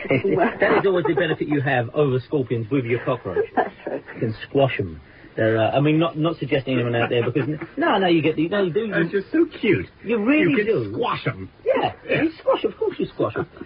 That is always the benefit you have over scorpions with your cockroach. That's true. You can squash them. They're, I mean, not suggesting anyone out there, because no, you get, you do. It's just so cute. You really do. You squash them. Yeah, you squash. Of course, you squash them.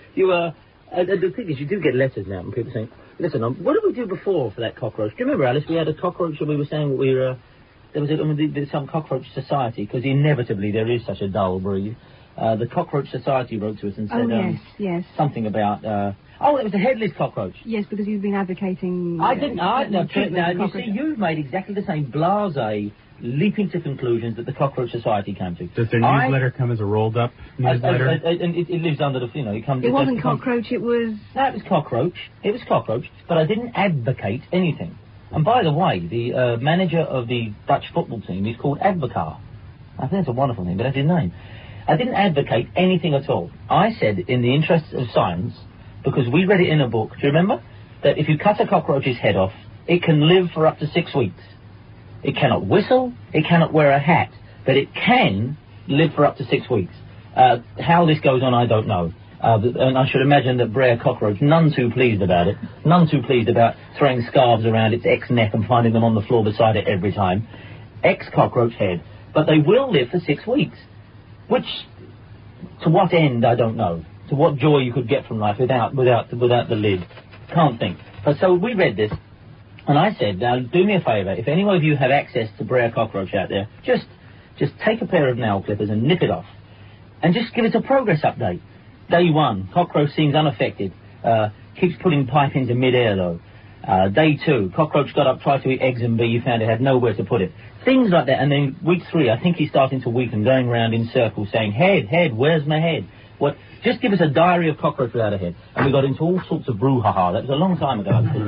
The thing is, you do get letters now from people saying, "Listen, what did we do before for that cockroach? Do you remember, Alice? We had a cockroach, and we were saying there was some cockroach society, because inevitably there is such a dull breed. The Cockroach Society wrote to us and said, yes. something about, it was a headless cockroach. Yes, because you've been advocating... I didn't, you see, you've made exactly the same blasé, leaping to conclusions that the Cockroach Society came to. Does their newsletter come as a rolled-up newsletter? And it lives under the, it comes... It wasn't cockroach, it was... No, it was cockroach. It was cockroach, but I didn't advocate anything. And by the way, the manager of the Dutch football team is called Advocaat. I think it's a wonderful name, but that's his name. I didn't advocate anything at all. I said, in the interests of science, because we read it in a book, do you remember? That if you cut a cockroach's head off, it can live for up to 6 weeks. It cannot whistle, it cannot wear a hat, but it can live for up to 6 weeks. How this goes on, I don't know. And I should imagine that Brer Cockroach, none too pleased about it, none too pleased about throwing scarves around its ex-neck and finding them on the floor beside it every time. Ex-cockroach head. But they will live for 6 weeks. Which, to what end, I don't know. To what joy you could get from life without the lid. Can't think. But so we read this, and I said, now do me a favour, if any of you have access to Brer Cockroach out there, just take a pair of nail clippers and nip it off. And just give it a progress update. Day 1, cockroach seems unaffected. Keeps pulling pipings in mid-air though. Day 2, cockroach got up, tried to eat eggs and bee, you found it had nowhere to put it. Things like that, and then week 3, I think he's starting to weaken, going round in circles, saying, head, where's my head? What? Just give us a diary of cockroach without a head. And we got into all sorts of brouhaha. That was a long time ago.